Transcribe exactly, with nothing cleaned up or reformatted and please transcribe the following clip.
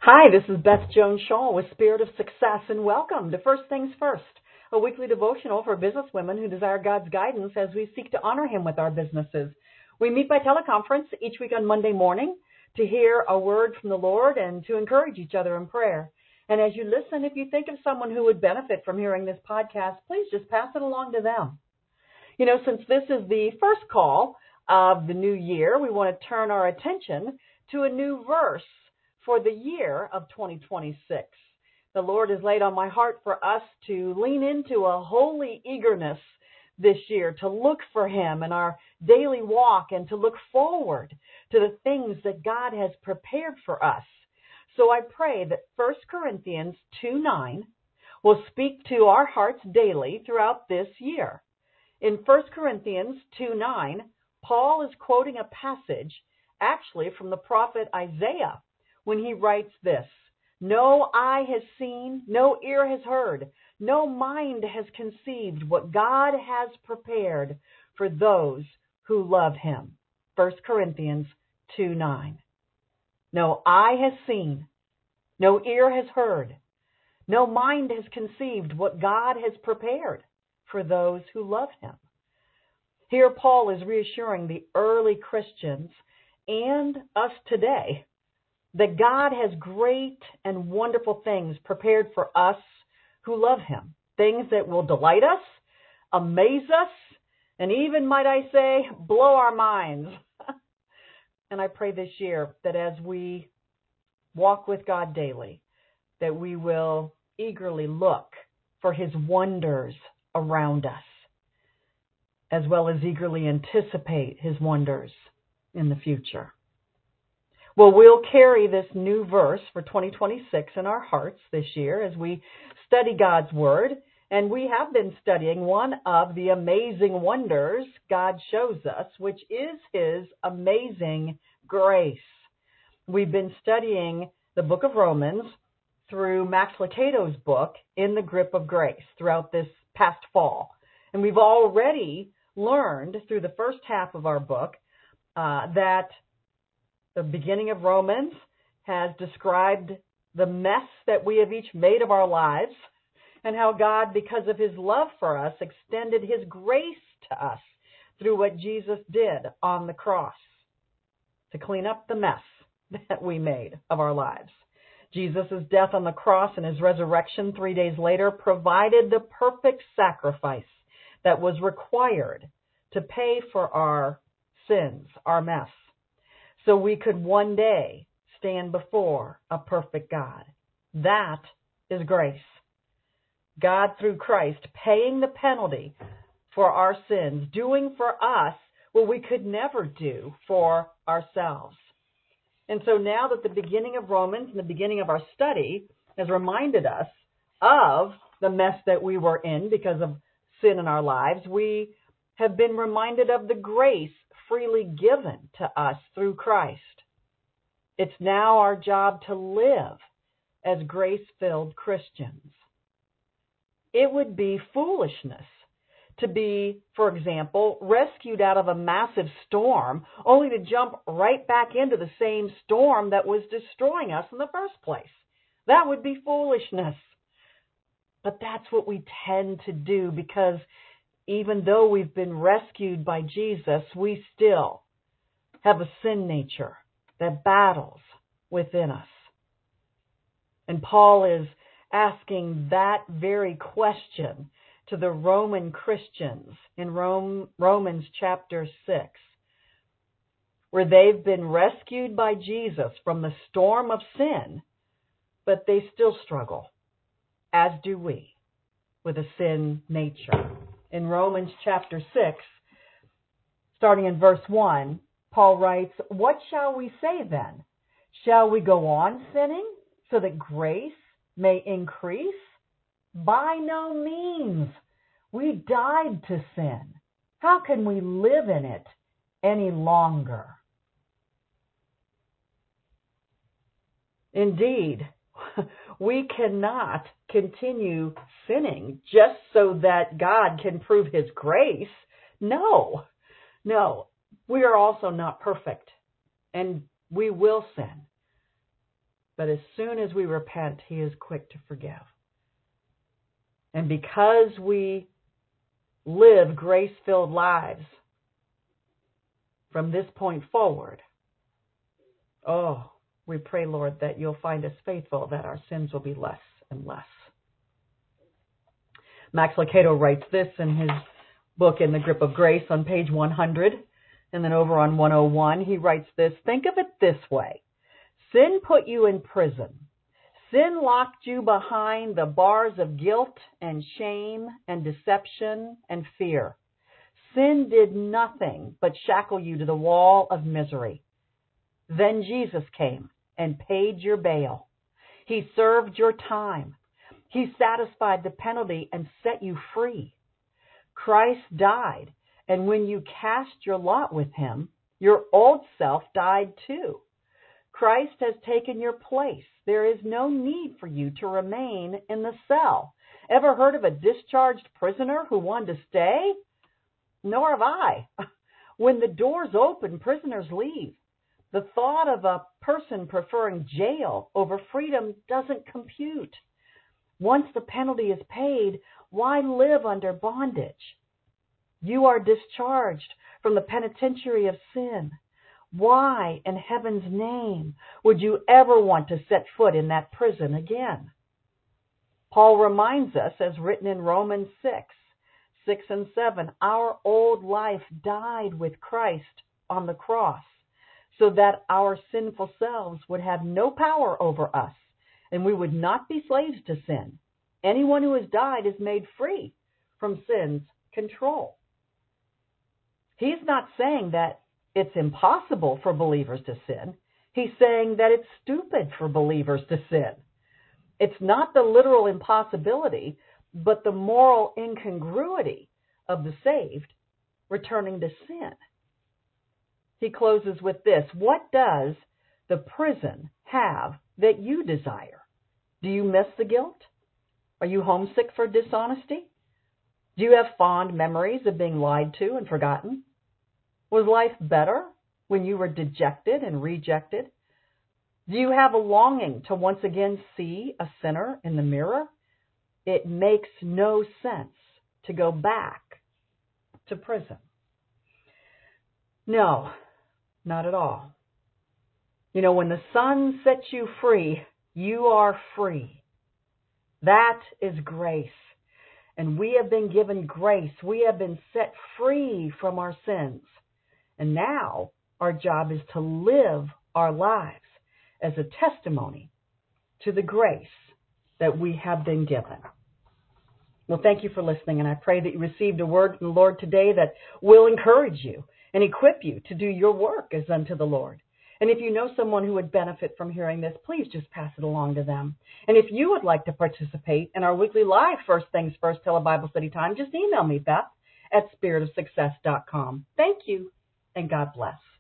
Hi, this is Beth Jones Shaw with Spirit of Success, and welcome to First Things First, a weekly devotional for businesswomen who desire God's guidance as we seek to honor Him with our businesses. We meet by teleconference each week on Monday morning to hear a word from the Lord and to encourage each other in prayer. And as you listen, if you think of someone who would benefit from hearing this podcast, please just pass it along to them. You know, since this is the first call of the new year, we want to turn our attention to a new verse for the year of twenty twenty-six. The Lord has laid on my heart for us to lean into a holy eagerness this year, to look for Him in our daily walk and to look forward to the things that God has prepared for us. So I pray that First Corinthians two nine will speak to our hearts daily throughout this year. In First Corinthians two nine, Paul is quoting a passage actually from the prophet Isaiah, when he writes this: "No eye has seen, no ear has heard, no mind has conceived what God has prepared for those who love Him." First Corinthians two nine. No eye has seen, no ear has heard, no mind has conceived what God has prepared for those who love Him. Here Paul is reassuring the early Christians and us today that God has great and wonderful things prepared for us who love Him, things that will delight us, amaze us, and even, might I say, blow our minds. And I pray this year that as we walk with God daily, that we will eagerly look for His wonders around us, as well as eagerly anticipate His wonders in the future. Well, we'll carry this new verse for twenty twenty-six in our hearts this year as we study God's Word. And we have been studying one of the amazing wonders God shows us, which is His amazing grace. We've been studying the book of Romans through Max Lucado's book, In the Grip of Grace, throughout this past fall. And we've already learned through the first half of our book uh, that the beginning of Romans has described the mess that we have each made of our lives and how God, because of His love for us, extended His grace to us through what Jesus did on the cross to clean up the mess that we made of our lives. Jesus' death on the cross and His resurrection three days later provided the perfect sacrifice that was required to pay for our sins, our mess, so we could one day stand before a perfect God. That is grace. God, through Christ, paying the penalty for our sins, doing for us what we could never do for ourselves. And so now that the beginning of Romans and the beginning of our study has reminded us of the mess that we were in because of sin in our lives, we have been reminded of the grace freely given to us through Christ. It's now our job to live as grace-filled Christians. It would be foolishness to be, for example, rescued out of a massive storm only to jump right back into the same storm that was destroying us in the first place. That would be foolishness. But that's what we tend to do, because even though we've been rescued by Jesus, we still have a sin nature that battles within us. And Paul is asking that very question to the Roman Christians in Rome, Romans chapter six, where they've been rescued by Jesus from the storm of sin, but they still struggle, as do we, with a sin nature. In Romans chapter six, starting in verse one, Paul writes, "What shall we say then? Shall we go on sinning so that grace may increase? By no means. We died to sin. How can we live in it any longer?" Indeed, we cannot continue sinning just so that God can prove His grace. No, no, we are also not perfect, and we will sin. But as soon as we repent, he is quick to forgive. And because we live grace-filled lives from this point forward, oh, we pray, Lord, that you'll find us faithful, that our sins will be less and less. Max Lucado writes this in his book, In the Grip of Grace, on page one hundred. And then over on one oh one, he writes this: think of it this way. Sin put you in prison. Sin locked you behind the bars of guilt and shame and deception and fear. Sin did nothing but shackle you to the wall of misery. Then Jesus came and paid your bail. He served your time. He satisfied the penalty and set you free. Christ died, and when you cast your lot with him, your old self died too. Christ has taken your place. There is no need for you to remain in the cell. Ever heard of a discharged prisoner who wanted to stay? Nor have I. When the doors open, prisoners leave. The thought of a person preferring jail over freedom doesn't compute. Once the penalty is paid, why live under bondage? You are discharged from the penitentiary of sin. Why, in heaven's name, would you ever want to set foot in that prison again? Paul reminds us, as written in Romans six, six and seven, our old life died with Christ on the cross, so that our sinful selves would have no power over us, and we would not be slaves to sin. Anyone who has died is made free from sin's control. He's not saying that it's impossible for believers to sin. He's saying that it's stupid for believers to sin. It's not the literal impossibility, but the moral incongruity of the saved returning to sin. He closes with this: what does the prison have that you desire? Do you miss the guilt? Are you homesick for dishonesty? Do you have fond memories of being lied to and forgotten? Was life better when you were dejected and rejected? Do you have a longing to once again see a sinner in the mirror? It makes no sense to go back to prison. No, not at all. You know, when the Son sets you free, you are free. That is grace. And we have been given grace. We have been set free from our sins. And now our job is to live our lives as a testimony to the grace that we have been given. Well, thank you for listening, and I pray that you received a word from the Lord today that will encourage you and equip you to do your work as unto the Lord. And if you know someone who would benefit from hearing this, please just pass it along to them. And if you would like to participate in our weekly live First Things First Telebible Study Time, just email me, Beth, at spirit of success dot com. Thank you, and God bless.